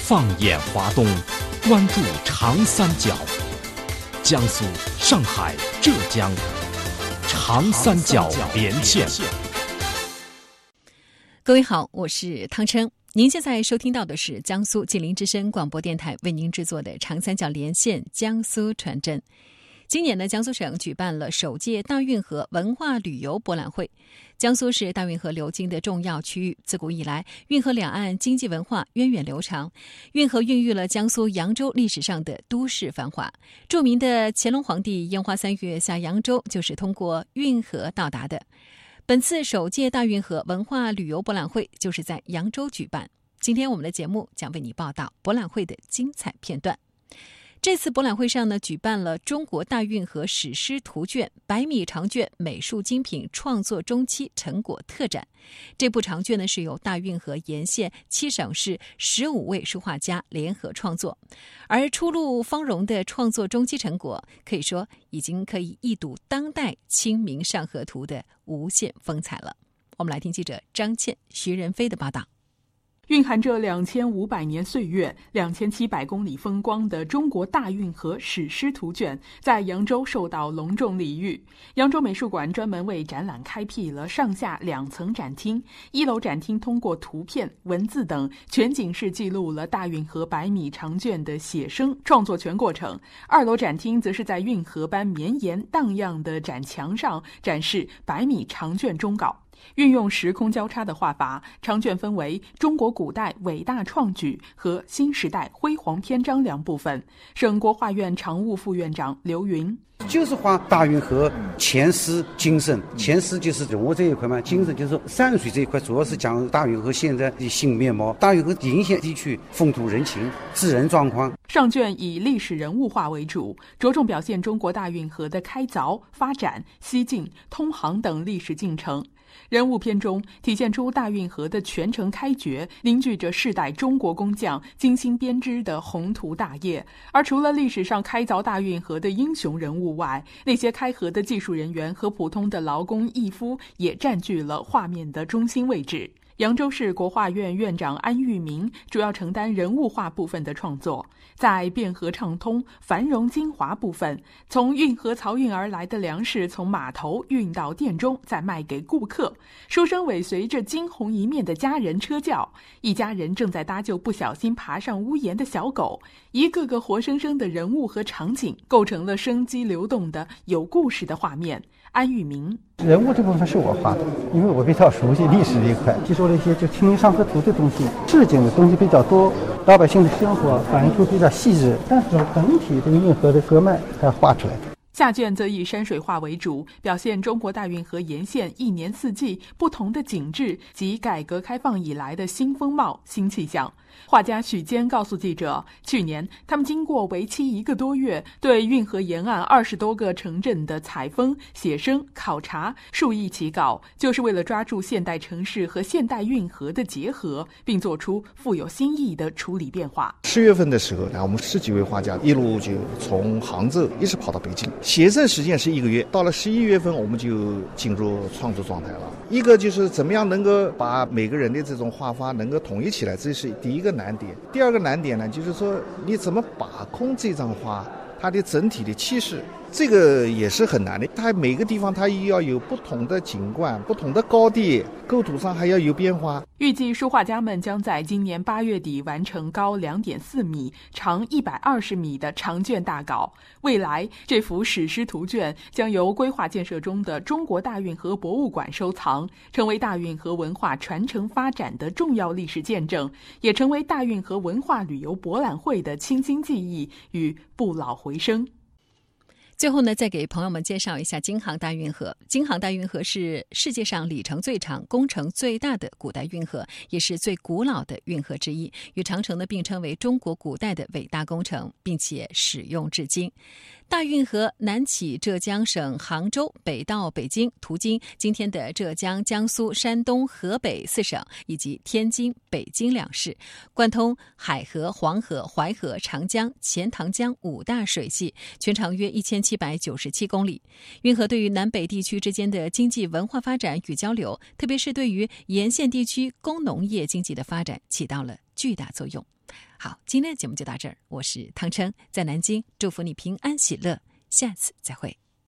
放眼华东，关注长三角，江苏、上海、浙江，长三角连线。 各位好，我是汤琛。您现在收听到的是江苏吉林之声广播电台为您制作的长三角连线江苏传真。今年呢，江苏省举办了首届大运河文化旅游博览会。江苏是大运河流经的重要区域，自古以来，运河两岸经济文化源远流长。运河孕育了江苏扬州历史上的都市繁华。著名的乾隆皇帝烟花3月下扬州，就是通过运河到达的。本次首届大运河文化旅游博览会就是在扬州举办。今天我们的节目将为你报道博览会的精彩片段。这次博览会上呢，举办了中国大运河史诗图卷100米长卷美术精品创作中期成果特展。这部长卷呢，是由大运河沿线7省市15位书画家联合创作，而初露芳荣的创作中期成果，可以说已经可以一睹当代《清明上河图》的无限风采了。我们来听记者张倩、徐仁飞的报道。 蕴含着2500年岁月、2700公里风光的中国大运河史诗图卷在扬州受到隆重礼遇。扬州美术馆专门为展览开辟了上下2层展厅，一楼展厅通过图片、文字等全景式记录了大运河100米长卷的写生创作全过程。2楼展厅则是在运河般绵延荡漾的展墙上展示100米长卷终稿。运用时空交叉的画法，长卷分为中国古代伟大创举和新时代辉煌篇章2部分。省国画院常务副院长刘云就是画大运河前诗今生，前诗就是人物这一块嘛，今生就是山水这一块，主要是讲大运河现在的新面貌，大运河沿线地区风土人情、自然状况。 上卷以历史人物画为主，着重表现中国大运河的开凿、发展、西进、通航等历史进程。人物篇中体现出大运河的全程开掘，凝聚着世代中国工匠精心编织的宏图大业。而除了历史上开凿大运河的英雄人物外，那些开河的技术人员和普通的劳工义夫也占据了画面的中心位置。扬州市国画院院长安玉明主要承担人物画部分的创作。在汴河畅通、繁荣精华部分，从运河漕运而来的粮食从码头运到店中，再卖给顾客。书生尾随着惊鸿一面的家人车轿，一家人正在搭救不小心爬上屋檐的小狗。一个个活生生的人物和场景，构成了生机流动的有故事的画面。安玉明： 人物这部分是我画的，因为我比较熟悉历史这一块，记住了一些就《清明上河图》的东西，市井的东西比较多，老百姓的生活反映出比较细致，但是整体的运河的河脉还画出来。 下卷则以山水画为主，表现中国大运河沿线一年四季不同的景致及改革开放以来的新风貌、新气象。画家许坚告诉记者，去年他们经过为期1个多月，对运河沿岸20多个城镇的采风、写生、考察数亿起稿，就是为了抓住现代城市和现代运河的结合，并做出富有新意的处理变化。 10月份的时候呢，我们10几位画家一路就从杭州一直跑到北京，写生时间是1个月，到了11月份我们就进入创作状态了。一个就是怎么样能够把每个人的这种画法能够统一起来，这是第一个难点。第二个难点呢，就是说你怎么把控这张画它的整体的气势，这个也是很难的。它每个地方它要有不同的景观、不同的高低，构图上还要有变化。 预计书画家们将在今年8月底完成高2.4米、长120米的长卷大稿。未来，这幅史诗图卷将由规划建设中的中国大运河博物馆收藏，成为大运河文化传承发展的重要历史见证，也成为大运河文化旅游博览会的清新记忆与不老回声。 最后呢，再给朋友们介绍一下京杭大运河。京杭大运河是世界上里程最长、工程最大的古代运河，也是最古老的运河之一，与长城呢并称为中国古代的伟大工程，并且使用至今。大运河南起浙江省杭州，北到北京，途经今天的浙江、江苏、山东、河北4省以及天津、北京2市，贯通海河、黄河、淮河、长江、钱塘江5大水系，全长约1797公里。运河对于南北地区之间的经济文化发展与交流，特别是对于沿线地区工农业经济的发展起到了巨大作用。 好，今天的节目就到这儿，我是汤琛，在南京祝福你平安喜乐，下次再会。